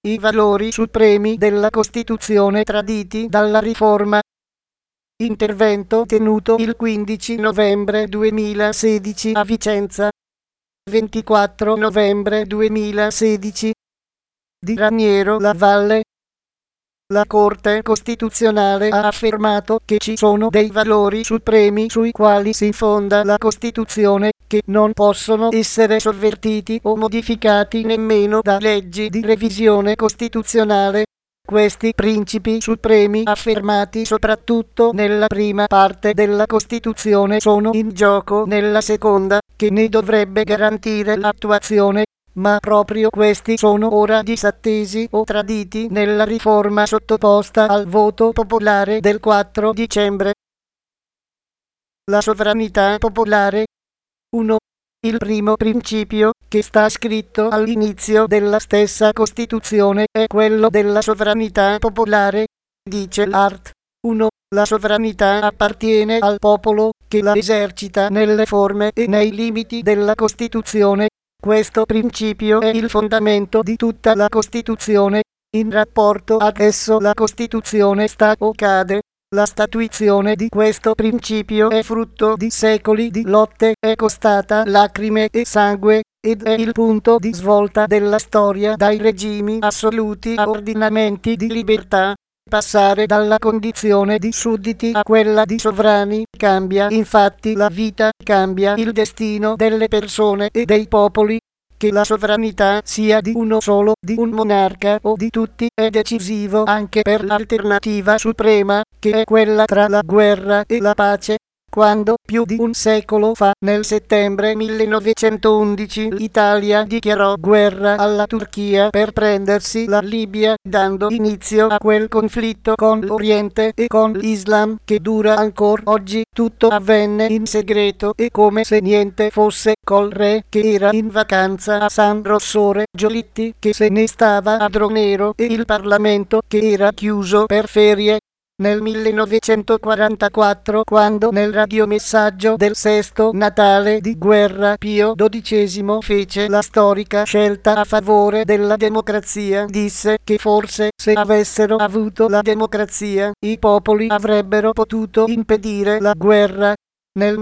i valori supremi della Costituzione traditi dalla riforma. Intervento tenuto il 15 novembre 2016 a Vicenza. 24 novembre 2016. Di Raniero La Valle. La Corte Costituzionale ha affermato che ci sono dei valori supremi sui quali si fonda la Costituzione, che non possono essere sovvertiti o modificati nemmeno da leggi di revisione costituzionale. Questi principi supremi, affermati soprattutto nella prima parte della Costituzione, sono in gioco nella seconda, che ne dovrebbe garantire l'attuazione, ma proprio questi sono ora disattesi o traditi nella riforma sottoposta al voto popolare del 4 dicembre. La sovranità popolare. 1. Il primo principio, che sta scritto all'inizio della stessa Costituzione, è quello della sovranità popolare. Dice l'art. 1. La sovranità appartiene al popolo, che la esercita nelle forme e nei limiti della Costituzione. Questo principio è il fondamento di tutta la Costituzione. In rapporto ad esso la Costituzione sta o cade. La statuizione di questo principio è frutto di secoli di lotte, è costata lacrime e sangue, ed è il punto di svolta della storia dai regimi assoluti a ordinamenti di libertà. Passare dalla condizione di sudditi a quella di sovrani cambia infatti la vita, cambia il destino delle persone e dei popoli. Che la sovranità sia di uno solo, di un monarca o di tutti, è decisivo anche per l'alternativa suprema, che è quella tra la guerra e la pace. Quando, più di un secolo fa, nel settembre 1911, l'Italia dichiarò guerra alla Turchia per prendersi la Libia, dando inizio a quel conflitto con l'Oriente e con l'Islam che dura ancora oggi, tutto avvenne in segreto e come se niente fosse, col re che era in vacanza a San Rossore, Giolitti che se ne stava a Dronero e il Parlamento che era chiuso per ferie. Nel 1944, quando nel radiomessaggio del sesto Natale di guerra Pio XII fece la storica scelta a favore della democrazia, disse che forse se avessero avuto la democrazia, i popoli avrebbero potuto impedire la guerra. Nel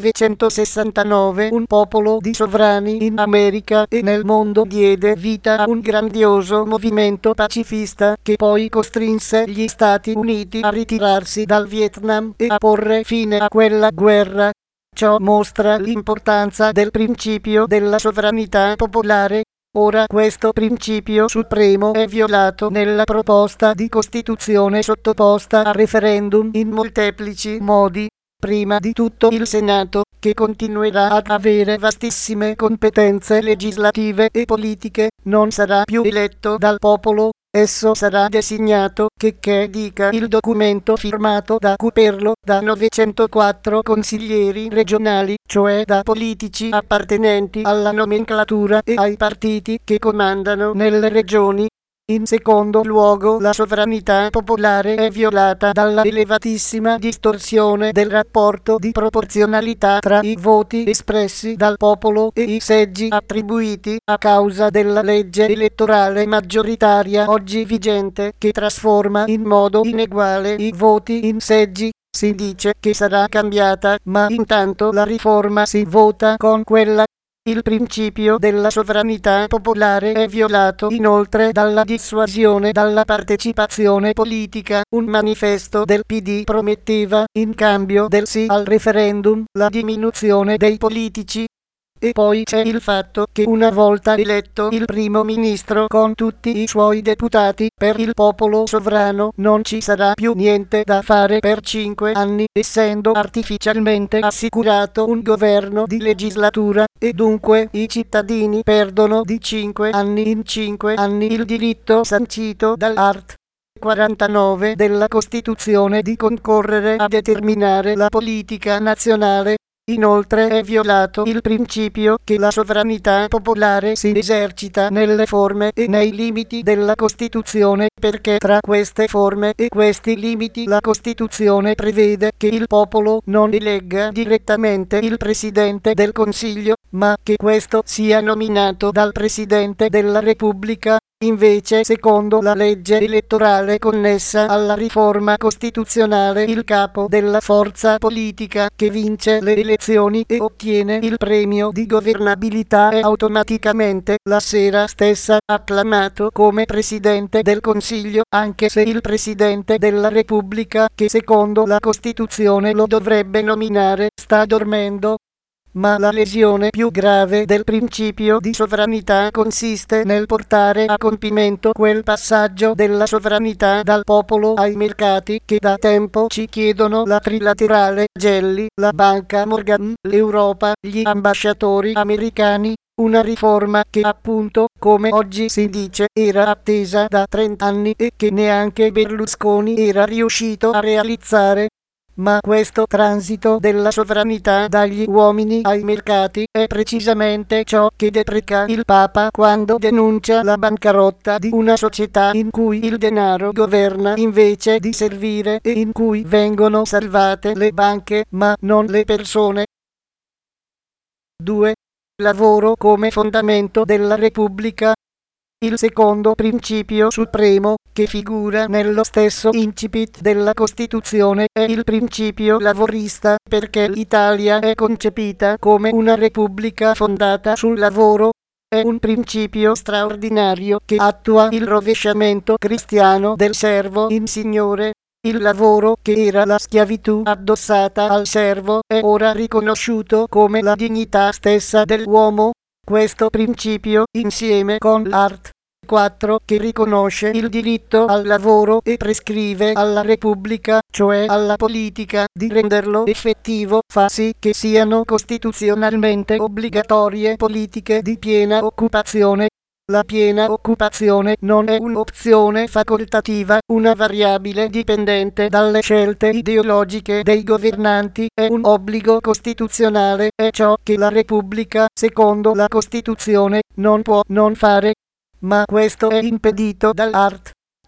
1969 un popolo di sovrani in America e nel mondo diede vita a un grandioso movimento pacifista che poi costrinse gli Stati Uniti a ritirarsi dal Vietnam e a porre fine a quella guerra. Ciò mostra l'importanza del principio della sovranità popolare. Ora questo principio supremo è violato nella proposta di Costituzione sottoposta a referendum in molteplici modi. Prima di tutto il Senato, che continuerà ad avere vastissime competenze legislative e politiche, non sarà più eletto dal popolo, esso sarà designato, che dica il documento firmato da Cuperlo, da 904 consiglieri regionali, cioè da politici appartenenti alla nomenclatura e ai partiti che comandano nelle regioni. In secondo luogo, la sovranità popolare è violata dalla elevatissima distorsione del rapporto di proporzionalità tra i voti espressi dal popolo e i seggi attribuiti a causa della legge elettorale maggioritaria oggi vigente, che trasforma in modo ineguale i voti in seggi. Si dice che sarà cambiata, ma intanto la riforma si vota con quella. Il principio della sovranità popolare è violato inoltre dalla dissuasione dalla partecipazione politica. Un manifesto del PD prometteva, in cambio del sì al referendum, la diminuzione dei politici. E poi c'è il fatto che una volta eletto il primo ministro con tutti i suoi deputati, per il popolo sovrano non ci sarà più niente da fare per 5 anni, essendo artificialmente assicurato un governo di legislatura, e dunque i cittadini perdono di 5 anni in 5 anni il diritto sancito dall'art. 49 della Costituzione di concorrere a determinare la politica nazionale. Inoltre è violato il principio che la sovranità popolare si esercita nelle forme e nei limiti della Costituzione, perché tra queste forme e questi limiti la Costituzione prevede che il popolo non elegga direttamente il Presidente del Consiglio, ma che questo sia nominato dal Presidente della Repubblica. Invece, secondo la legge elettorale connessa alla riforma costituzionale, il capo della forza politica che vince le elezioni e ottiene il premio di governabilità è automaticamente la sera stessa acclamato come Presidente del Consiglio, anche se il Presidente della Repubblica, che secondo la Costituzione lo dovrebbe nominare, sta dormendo. Ma la lesione più grave del principio di sovranità consiste nel portare a compimento quel passaggio della sovranità dal popolo ai mercati che da tempo ci chiedono la trilaterale, Gelli, la banca Morgan, l'Europa, gli ambasciatori americani. Una riforma che appunto, come oggi si dice, era attesa da 30 anni e che neanche Berlusconi era riuscito a realizzare. Ma questo transito della sovranità dagli uomini ai mercati è precisamente ciò che depreca il Papa quando denuncia la bancarotta di una società in cui il denaro governa invece di servire e in cui vengono salvate le banche ma non le persone. 2. Lavoro come fondamento della Repubblica. Il secondo principio supremo, che figura nello stesso incipit della Costituzione, è il principio lavorista, perché l'Italia è concepita come una repubblica fondata sul lavoro. È un principio straordinario che attua il rovesciamento cristiano del servo in Signore. Il lavoro, che era la schiavitù addossata al servo, è ora riconosciuto come la dignità stessa dell'uomo. Questo principio, insieme con l'art. 4, che riconosce il diritto al lavoro e prescrive alla Repubblica, cioè alla politica, di renderlo effettivo, fa sì che siano costituzionalmente obbligatorie politiche di piena occupazione. La piena occupazione non è un'opzione facoltativa, una variabile dipendente dalle scelte ideologiche dei governanti, è un obbligo costituzionale, è ciò che la Repubblica, secondo la Costituzione, non può non fare. Ma questo è impedito dall'art.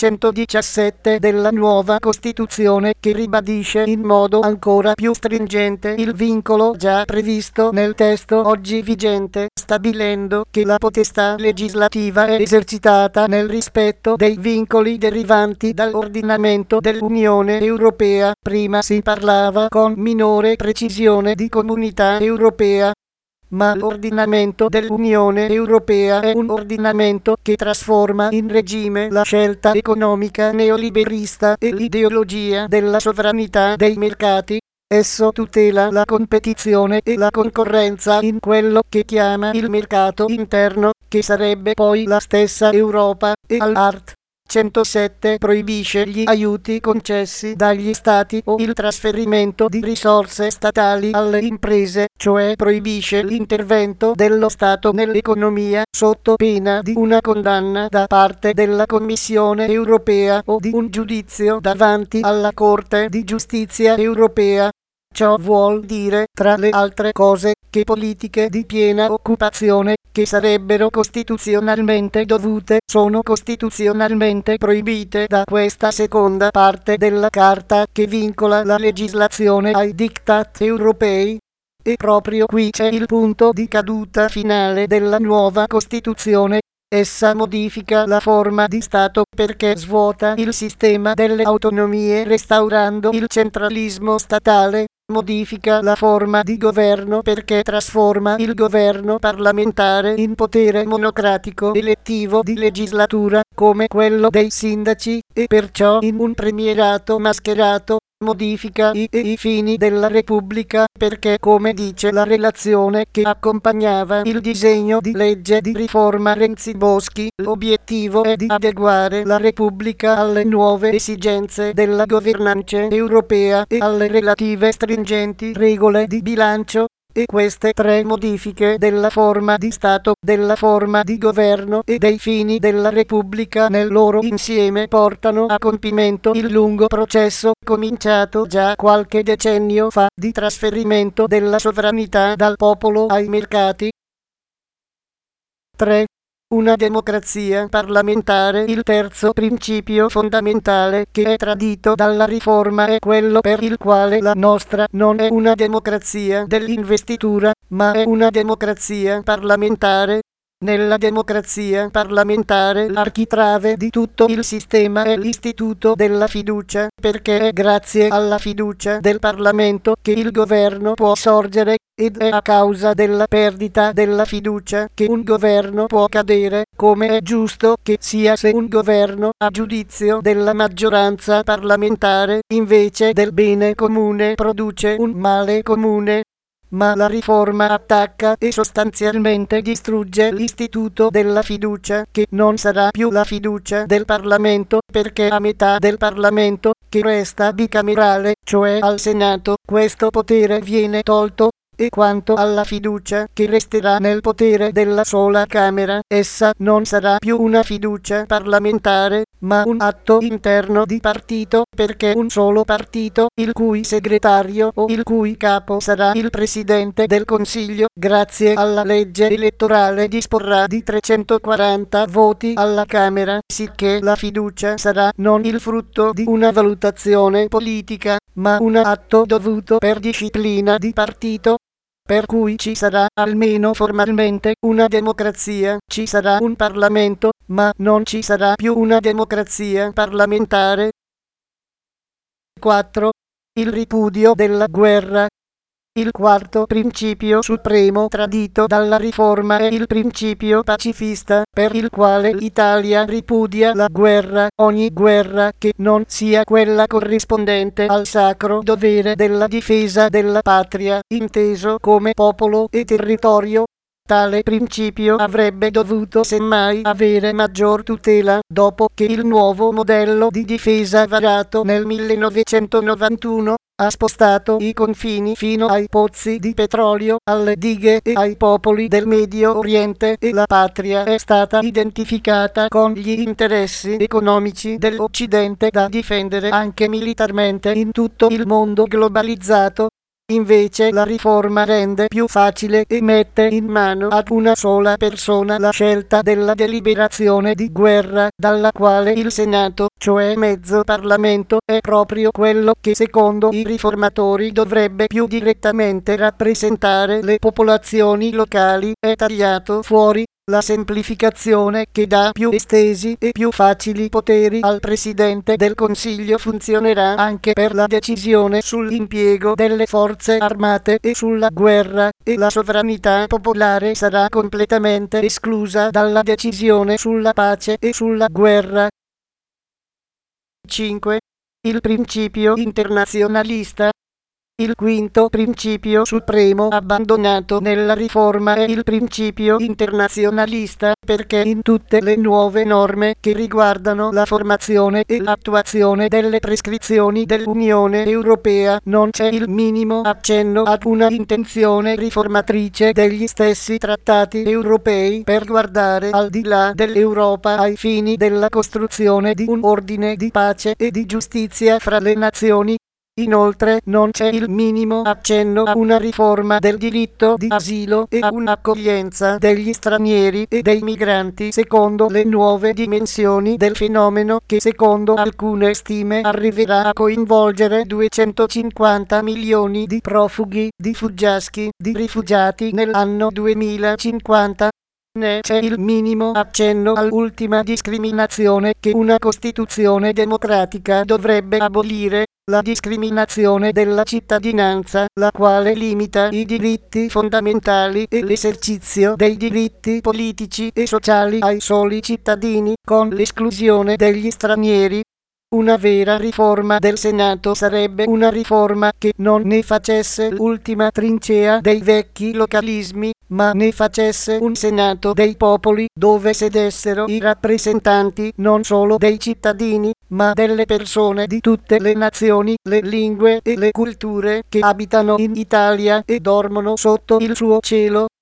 117 della nuova Costituzione, che ribadisce in modo ancora più stringente il vincolo già previsto nel testo oggi vigente, stabilendo che la potestà legislativa è esercitata nel rispetto dei vincoli derivanti dall'ordinamento dell'Unione Europea. Prima si parlava con minore precisione di Comunità Europea. Ma l'ordinamento dell'Unione Europea è un ordinamento che trasforma in regime la scelta economica neoliberista e l'ideologia della sovranità dei mercati. Esso tutela la competizione e la concorrenza in quello che chiama il mercato interno, che sarebbe poi la stessa Europa, e all'art. 107 proibisce gli aiuti concessi dagli stati o il trasferimento di risorse statali alle imprese, cioè proibisce l'intervento dello Stato nell'economia sotto pena di una condanna da parte della Commissione europea o di un giudizio davanti alla Corte di giustizia europea. Ciò vuol dire, tra le altre cose, che politiche di piena occupazione, che sarebbero costituzionalmente dovute, sono costituzionalmente proibite da questa seconda parte della Carta che vincola la legislazione ai diktat europei. E proprio qui c'è il punto di caduta finale della nuova Costituzione. Essa modifica la forma di Stato perché svuota il sistema delle autonomie restaurando il centralismo statale. Modifica la forma di governo perché trasforma il governo parlamentare in potere monocratico elettivo di legislatura, come quello dei sindaci, e perciò in un premierato mascherato. Modifica i fini della Repubblica perché, come dice la relazione che accompagnava il disegno di legge di riforma Renzi-Boschi, l'obiettivo è di adeguare la Repubblica alle nuove esigenze della governance europea e alle relative stringenti regole di bilancio. E queste tre modifiche della forma di Stato, della forma di governo e dei fini della Repubblica nel loro insieme portano a compimento il lungo processo, cominciato già qualche decennio fa, di trasferimento della sovranità dal popolo ai mercati. 3. Una democrazia parlamentare. Il terzo principio fondamentale che è tradito dalla riforma è quello per il quale la nostra non è una democrazia dell'investitura, ma è una democrazia parlamentare. Nella democrazia parlamentare l'architrave di tutto il sistema è l'istituto della fiducia, perché è grazie alla fiducia del Parlamento che il governo può sorgere, ed è a causa della perdita della fiducia che un governo può cadere, come è giusto che sia se un governo, a giudizio della maggioranza parlamentare, invece del bene comune produce un male comune. Ma la riforma attacca e sostanzialmente distrugge l'istituto della fiducia, che non sarà più la fiducia del Parlamento, perché a metà del Parlamento, che resta bicamerale, cioè al Senato, questo potere viene tolto. E quanto alla fiducia che resterà nel potere della sola Camera, essa non sarà più una fiducia parlamentare, ma un atto interno di partito, perché un solo partito, il cui segretario o il cui capo sarà il Presidente del Consiglio, grazie alla legge elettorale disporrà di 340 voti alla Camera, sicché la fiducia sarà non il frutto di una valutazione politica, ma un atto dovuto per disciplina di partito. Per cui ci sarà, almeno formalmente, una democrazia, ci sarà un Parlamento, ma non ci sarà più una democrazia parlamentare. 4. Il ripudio della guerra. Il quarto principio supremo tradito dalla riforma è il principio pacifista, per il quale l'Italia ripudia la guerra, ogni guerra che non sia quella corrispondente al sacro dovere della difesa della patria, inteso come popolo e territorio. Tale principio avrebbe dovuto semmai avere maggior tutela, dopo che il nuovo modello di difesa varato nel 1991 ha spostato i confini fino ai pozzi di petrolio, alle dighe e ai popoli del Medio Oriente, e la patria è stata identificata con gli interessi economici dell'Occidente da difendere anche militarmente in tutto il mondo globalizzato. Invece la riforma rende più facile e mette in mano ad una sola persona la scelta della deliberazione di guerra, dalla quale il Senato, cioè mezzo Parlamento, è proprio quello che secondo i riformatori dovrebbe più direttamente rappresentare le popolazioni locali, è tagliato fuori. La semplificazione che dà più estesi e più facili poteri al Presidente del Consiglio funzionerà anche per la decisione sull'impiego delle forze armate e sulla guerra, e la sovranità popolare sarà completamente esclusa dalla decisione sulla pace e sulla guerra. 5. Il principio internazionalista. Il quinto principio supremo abbandonato nella riforma è il principio internazionalista, perché in tutte le nuove norme che riguardano la formazione e l'attuazione delle prescrizioni dell'Unione Europea non c'è il minimo accenno ad una intenzione riformatrice degli stessi trattati europei per guardare al di là dell'Europa ai fini della costruzione di un ordine di pace e di giustizia fra le nazioni. Inoltre non c'è il minimo accenno a una riforma del diritto di asilo e a un'accoglienza degli stranieri e dei migranti secondo le nuove dimensioni del fenomeno, che secondo alcune stime arriverà a coinvolgere 250 milioni di profughi, di fuggiaschi, di rifugiati nell'anno 2050. Né c'è il minimo accenno all'ultima discriminazione che una Costituzione democratica dovrebbe abolire, la discriminazione della cittadinanza, la quale limita i diritti fondamentali e l'esercizio dei diritti politici e sociali ai soli cittadini, con l'esclusione degli stranieri. Una vera riforma del Senato sarebbe una riforma che non ne facesse l'ultima trincea dei vecchi localismi, ma ne facesse un Senato dei popoli, dove sedessero i rappresentanti non solo dei cittadini, ma delle persone di tutte le nazioni, le lingue e le culture che abitano in Italia e dormono sotto il suo cielo.